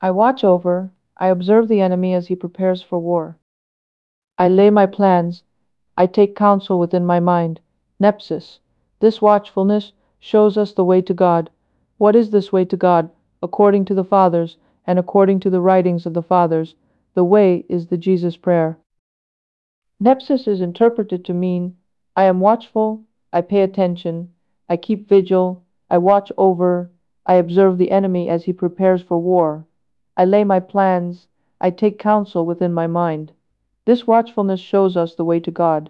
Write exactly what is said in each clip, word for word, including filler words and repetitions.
I watch over, I observe the enemy as he prepares for war. I lay my plans, I take counsel within my mind. Nepsis. This watchfulness shows us the way to God. What is this way to God? According to the Fathers, and according to the writings of the Fathers, the way is the Jesus prayer. Nepsis is interpreted to mean, I am watchful, I pay attention, I keep vigil, I watch over, I observe the enemy as he prepares for war. I lay my plans, I take counsel within my mind. This watchfulness shows us the way to God.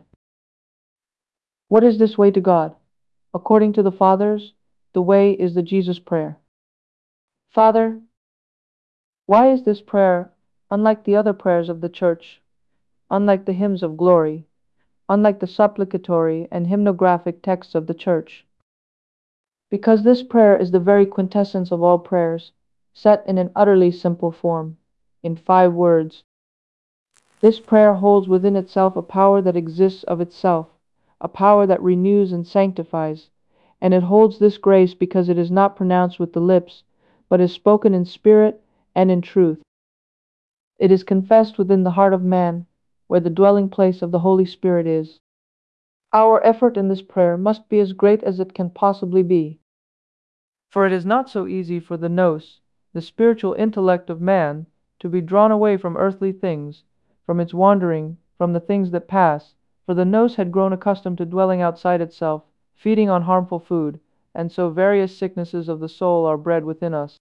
What is this way to God? According to the Fathers, the way is the Jesus prayer. Father, why is this prayer unlike the other prayers of the Church, unlike the hymns of glory, unlike the supplicatory and hymnographic texts of the Church? Because this prayer is the very quintessence of all prayers, set in an utterly simple form, in five words. This prayer holds within itself a power that exists of itself, a power that renews and sanctifies, and it holds this grace because it is not pronounced with the lips, but is spoken in spirit and in truth. It is confessed within the heart of man, where the dwelling place of the Holy Spirit is. Our effort in this prayer must be as great as it can possibly be, for it is not so easy for the nous, the spiritual intellect of man, to be drawn away from earthly things, from its wandering, from the things that pass, for the nous had grown accustomed to dwelling outside itself, feeding on harmful food, and so various sicknesses of the soul are bred within us.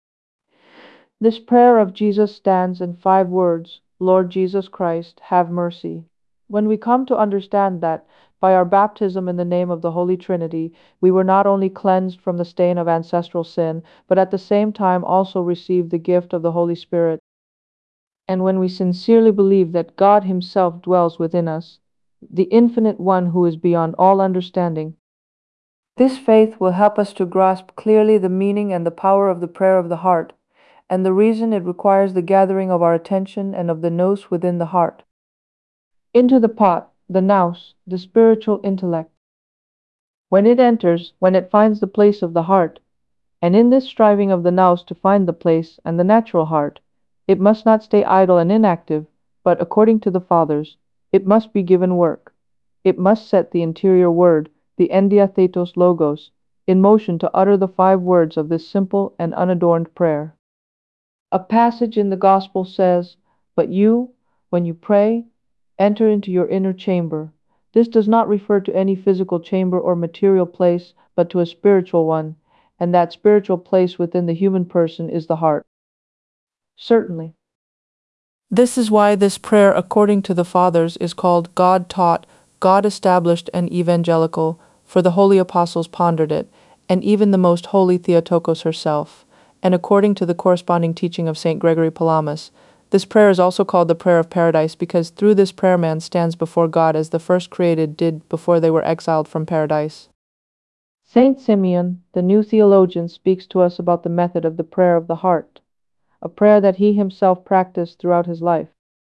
This prayer of Jesus stands in five words: Lord Jesus Christ, have mercy. When we come to understand that, by our baptism in the name of the Holy Trinity, we were not only cleansed from the stain of ancestral sin, but at the same time also received the gift of the Holy Spirit, and when we sincerely believe that God Himself dwells within us, the Infinite One who is beyond all understanding, this faith will help us to grasp clearly the meaning and the power of the prayer of the heart, and the reason it requires the gathering of our attention and of the nous within the heart. Into the pot, the nous, the spiritual intellect. When it enters, when it finds the place of the heart, and in this striving of the nous to find the place and the natural heart, it must not stay idle and inactive, but, according to the Fathers, it must be given work. It must set the interior word, the endiathetos logos, in motion to utter the five words of this simple and unadorned prayer. A passage in the Gospel says, "But you, when you pray, enter into your inner chamber." This does not refer to any physical chamber or material place, but to a spiritual one, and that spiritual place within the human person is the heart. Certainly. This is why this prayer, according to the Fathers, is called God-taught, God-established, and evangelical, for the holy apostles pondered it, and even the most holy Theotokos herself. And according to the corresponding teaching of Saint Gregory Palamas, this prayer is also called the prayer of paradise because through this prayer man stands before God as the first created did before they were exiled from paradise. Saint Simeon, the new theologian, speaks to us about the method of the prayer of the heart, a prayer that he himself practiced throughout his life.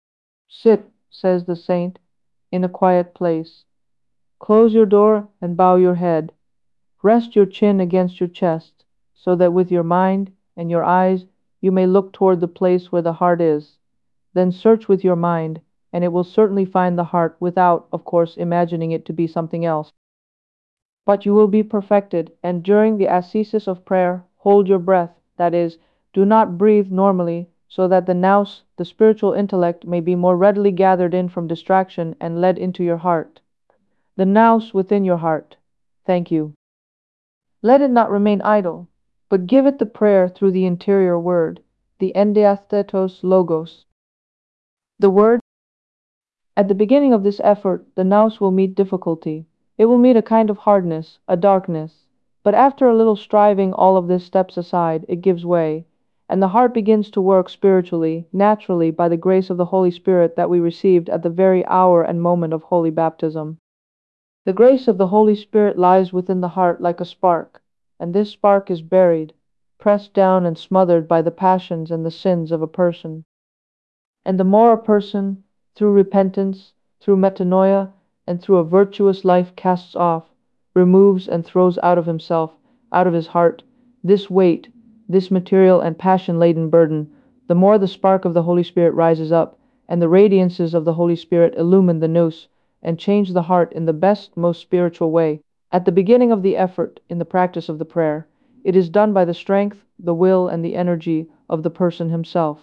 Sit, says the saint, in a quiet place. Close your door and bow your head. Rest your chin against your chest, so that with your mind and your eyes you may look toward the place where the heart is. Then search with your mind, and it will certainly find the heart without, of course, imagining it to be something else. But you will be perfected, and during the ascesis of prayer, hold your breath, that is, do not breathe normally, so that the nous, the spiritual intellect, may be more readily gathered in from distraction and led into your heart. The nous within your heart. Thank you. Let it not remain idle, but give it the prayer through the interior word, the endiathetos logos. The word. At the beginning of this effort, the nous will meet difficulty. It will meet a kind of hardness, a darkness. But after a little striving, all of this steps aside, it gives way, and the heart begins to work spiritually, naturally, by the grace of the Holy Spirit that we received at the very hour and moment of holy baptism. The grace of the Holy Spirit lies within the heart like a spark, and this spark is buried, pressed down and smothered by the passions and the sins of a person. And the more a person, through repentance, through metanoia, and through a virtuous life casts off, removes and throws out of himself, out of his heart, this weight, this material and passion-laden burden, the more the spark of the Holy Spirit rises up, and the radiances of the Holy Spirit illumine the nous and change the heart in the best, most spiritual way. At the beginning of the effort in the practice of the prayer, it is done by the strength, the will, and the energy of the person himself.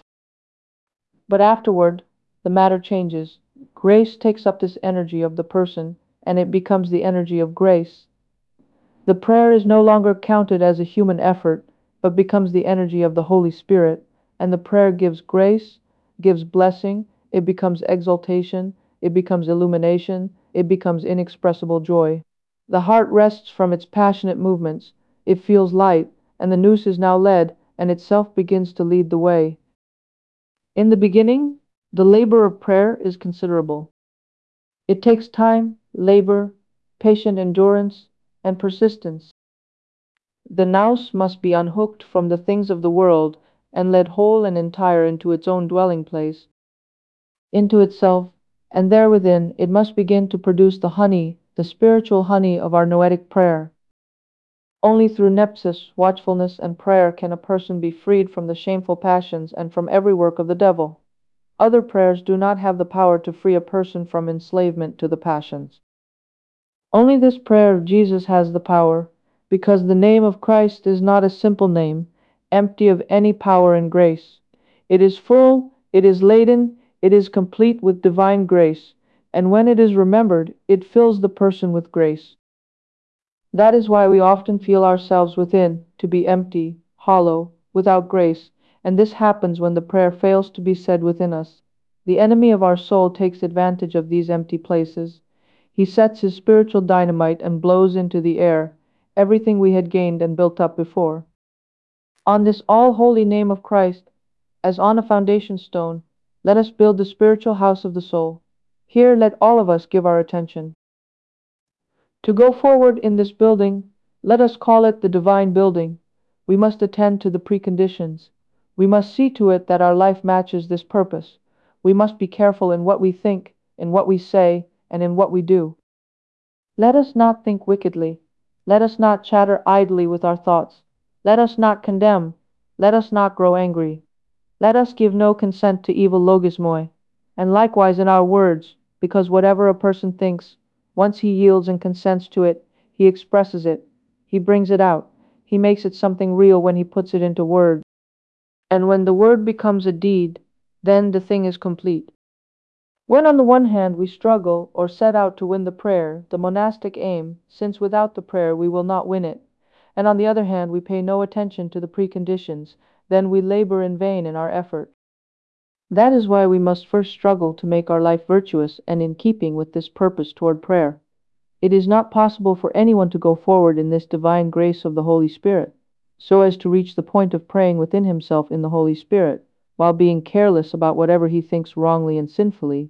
But afterward, the matter changes. Grace takes up this energy of the person, and it becomes the energy of grace. The prayer is no longer counted as a human effort, but becomes the energy of the Holy Spirit, and the prayer gives grace, gives blessing, it becomes exaltation, it becomes illumination, it becomes inexpressible joy. The heart rests from its passionate movements, it feels light, and the noose is now led, and itself begins to lead the way. In the beginning, the labor of prayer is considerable. It takes time, labor, patient endurance, and persistence. The nous must be unhooked from the things of the world and led whole and entire into its own dwelling place, into itself, and there within it must begin to produce the honey, the spiritual honey of our noetic prayer. Only through nepsis, watchfulness, and prayer can a person be freed from the shameful passions and from every work of the devil. Other prayers do not have the power to free a person from enslavement to the passions. Only this prayer of Jesus has the power, because the name of Christ is not a simple name, empty of any power and grace. It is full, it is laden, it is complete with divine grace, and when it is remembered, it fills the person with grace. That is why we often feel ourselves within to be empty, hollow, without grace, and this happens when the prayer fails to be said within us. The enemy of our soul takes advantage of these empty places. He sets his spiritual dynamite and blows into the air everything we had gained and built up before. On this all-holy name of Christ, as on a foundation stone, let us build the spiritual house of the soul. Here let all of us give our attention. To go forward in this building, let us call it the divine building. We must attend to the preconditions. We must see to it that our life matches this purpose. We must be careful in what we think, in what we say, and in what we do. Let us not think wickedly. Let us not chatter idly with our thoughts. Let us not condemn. Let us not grow angry. Let us give no consent to evil logismoi, and likewise in our words, because whatever a person thinks, once he yields and consents to it, he expresses it, he brings it out, he makes it something real when he puts it into words. And when the word becomes a deed, then the thing is complete. When on the one hand we struggle or set out to win the prayer, the monastic aim, since without the prayer we will not win it, and on the other hand we pay no attention to the preconditions, then we labor in vain in our effort. That is why we must first struggle to make our life virtuous and in keeping with this purpose toward prayer. It is not possible for anyone to go forward in this divine grace of the Holy Spirit, so as to reach the point of praying within himself in the Holy Spirit, while being careless about whatever he thinks wrongly and sinfully.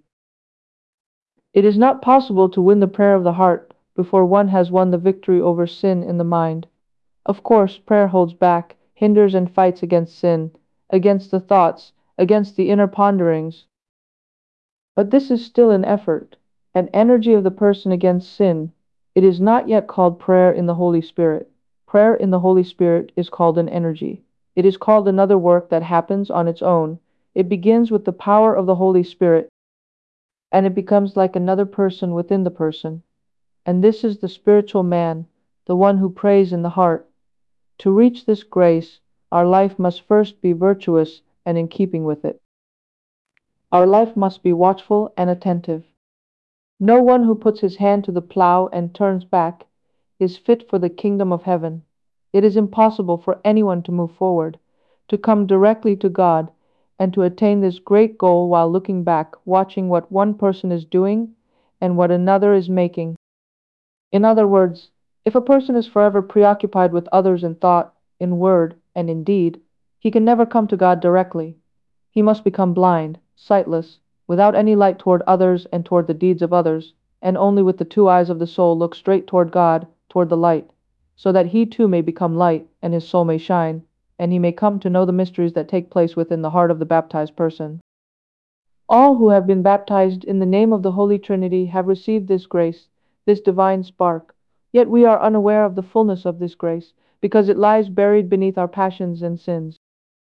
It is not possible to win the prayer of the heart before one has won the victory over sin in the mind. Of course, prayer holds back, hinders and fights against sin, against the thoughts, against the inner ponderings. But this is still an effort, an energy of the person against sin. It is not yet called prayer in the Holy Spirit. Prayer in the Holy Spirit is called an energy. It is called another work that happens on its own. It begins with the power of the Holy Spirit, and it becomes like another person within the person. And this is the spiritual man, the one who prays in the heart. To reach this grace, our life must first be virtuous and in keeping with it. Our life must be watchful and attentive. No one who puts his hand to the plow and turns back is fit for the kingdom of heaven. It is impossible for anyone to move forward, to come directly to God, and to attain this great goal while looking back, watching what one person is doing and what another is making. In other words, if a person is forever preoccupied with others in thought, in word, and in deed, he can never come to God directly. He must become blind, sightless, without any light toward others and toward the deeds of others, and only with the two eyes of the soul look straight toward God, toward the light, so that he too may become light, and his soul may shine, and he may come to know the mysteries that take place within the heart of the baptized person. All who have been baptized in the name of the Holy Trinity have received this grace, this divine spark, yet we are unaware of the fullness of this grace, because it lies buried beneath our passions and sins.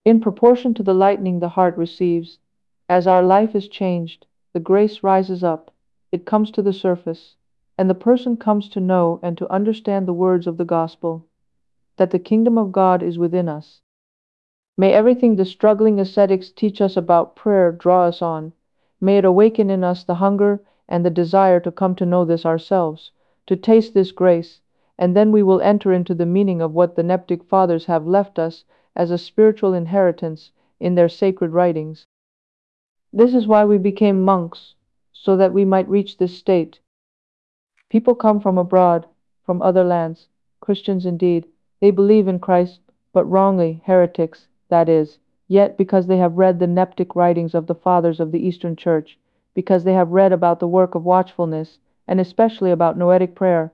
In proportion to the lightning the heart receives, as our life is changed, the grace rises up, it comes to the surface, and the person comes to know and to understand the words of the gospel, that the kingdom of God is within us. May everything the struggling ascetics teach us about prayer draw us on. May it awaken in us the hunger and the desire to come to know this ourselves, to taste this grace, and then we will enter into the meaning of what the Neptic Fathers have left us as a spiritual inheritance in their sacred writings. This is why we became monks, so that we might reach this state. People come from abroad, from other lands, Christians indeed. They believe in Christ, but wrongly, heretics, that is. Yet, because they have read the Neptic writings of the Fathers of the Eastern Church, because they have read about the work of watchfulness, and especially about Noetic prayer,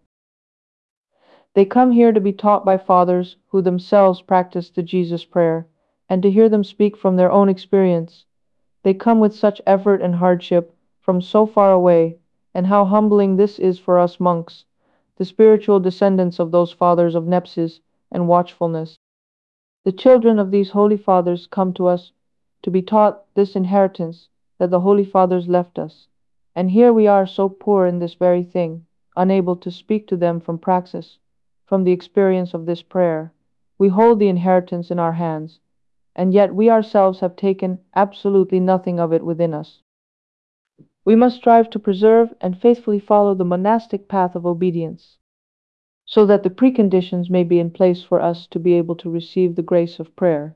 they come here to be taught by Fathers who themselves practice the Jesus prayer, and to hear them speak from their own experience. They come with such effort and hardship, from so far away, and how humbling this is for us monks, the spiritual descendants of those fathers of Nepsis and watchfulness. The children of these holy fathers come to us to be taught this inheritance that the holy fathers left us. And here we are so poor in this very thing, unable to speak to them from praxis, from the experience of this prayer. We hold the inheritance in our hands, and yet we ourselves have taken absolutely nothing of it within us. We must strive to preserve and faithfully follow the monastic path of obedience, so that the preconditions may be in place for us to be able to receive the grace of prayer.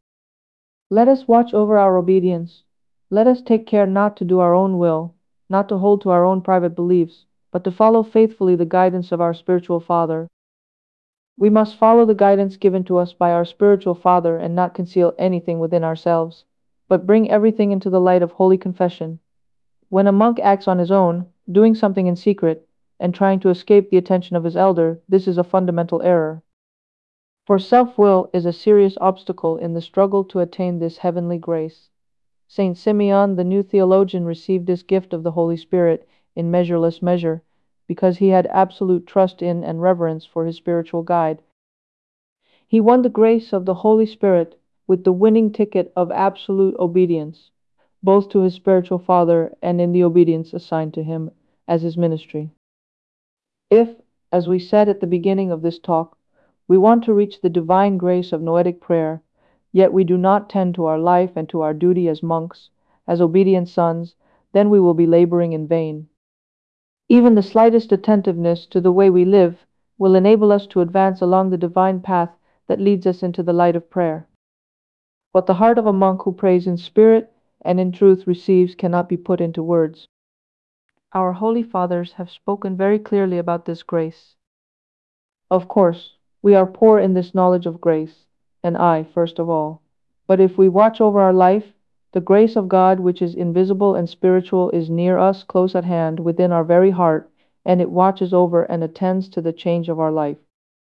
Let us watch over our obedience. Let us take care not to do our own will, not to hold to our own private beliefs, but to follow faithfully the guidance of our spiritual Father. We must follow the guidance given to us by our spiritual Father and not conceal anything within ourselves, but bring everything into the light of holy confession. When a monk acts on his own, doing something in secret, and trying to escape the attention of his elder, this is a fundamental error. For self-will is a serious obstacle in the struggle to attain this heavenly grace. Saint Simeon, the new theologian, received this gift of the Holy Spirit in measureless measure, because he had absolute trust in and reverence for his spiritual guide. He won the grace of the Holy Spirit with the winning ticket of absolute obedience, both to his spiritual Father and in the obedience assigned to him as his ministry. If, as we said at the beginning of this talk, we want to reach the divine grace of Noetic prayer, yet we do not tend to our life and to our duty as monks, as obedient sons, then we will be laboring in vain. Even the slightest attentiveness to the way we live will enable us to advance along the divine path that leads us into the light of prayer. What the heart of a monk who prays in spirit and in truth receives cannot be put into words. Our holy fathers have spoken very clearly about this grace. Of course, we are poor in this knowledge of grace, and I first of all. But if we watch over our life, the grace of God, which is invisible and spiritual, is near us, close at hand, within our very heart, and it watches over and attends to the change of our life.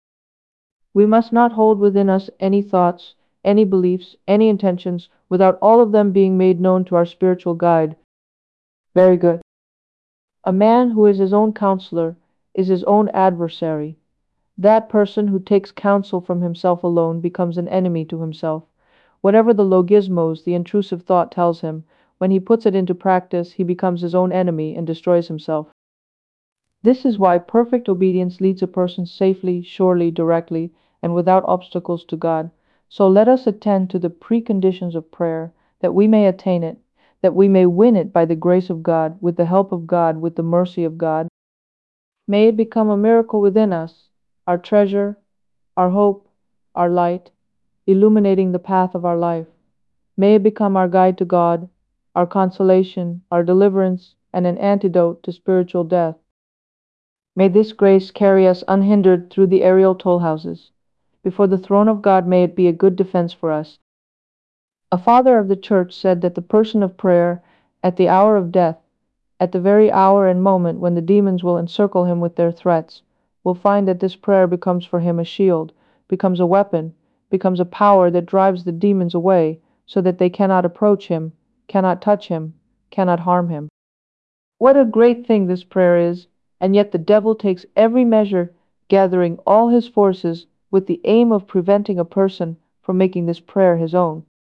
We must not hold within us any thoughts, any beliefs, any intentions, without all of them being made known to our spiritual guide. Very good. A man who is his own counselor is his own adversary. That person who takes counsel from himself alone becomes an enemy to himself. Whatever the logismos, the intrusive thought, tells him, when he puts it into practice, he becomes his own enemy and destroys himself. This is why perfect obedience leads a person safely, surely, directly, and without obstacles to God. So let us attend to the preconditions of prayer, that we may attain it, that we may win it by the grace of God, with the help of God, with the mercy of God. May it become a miracle within us, our treasure, our hope, our light, illuminating the path of our life. May it become our guide to God, our consolation, our deliverance, and an antidote to spiritual death. May this grace carry us unhindered through the aerial toll houses. Before the throne of God may it be a good defense for us. A father of the Church said that the person of prayer, at the hour of death, at the very hour and moment when the demons will encircle him with their threats, will find that this prayer becomes for him a shield, becomes a weapon, becomes a power that drives the demons away, so that they cannot approach him, cannot touch him, cannot harm him. What a great thing this prayer is, and yet the devil takes every measure, gathering all his forces with the aim of preventing a person from making this prayer his own.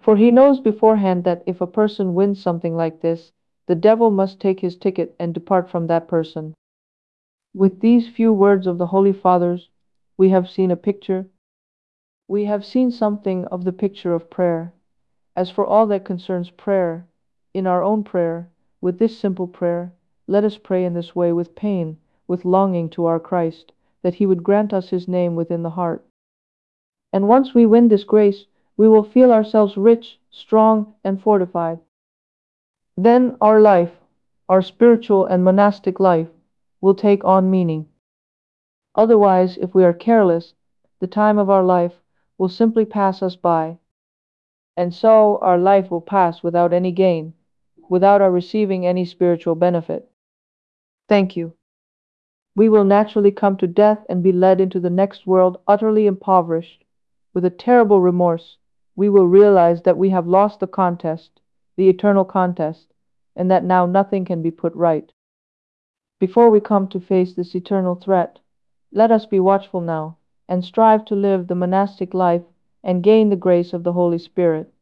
For he knows beforehand that if a person wins something like this, the devil must take his ticket and depart from that person. With these few words of the Holy Fathers, we have seen a picture, we have seen something of the picture of prayer. As for all that concerns prayer, in our own prayer, with this simple prayer, let us pray in this way with pain, with longing to our Christ, that he would grant us his name within the heart. And once we win this grace, we will feel ourselves rich, strong, and fortified. Then our life, our spiritual and monastic life, will take on meaning. Otherwise, if we are careless, the time of our life will simply pass us by, and so our life will pass without any gain, without our receiving any spiritual benefit. Thank you. We will naturally come to death and be led into the next world utterly impoverished. With a terrible remorse, we will realize that we have lost the contest, the eternal contest, and that now nothing can be put right. Before we come to face this eternal threat, let us be watchful now, and strive to live the monastic life and gain the grace of the Holy Spirit.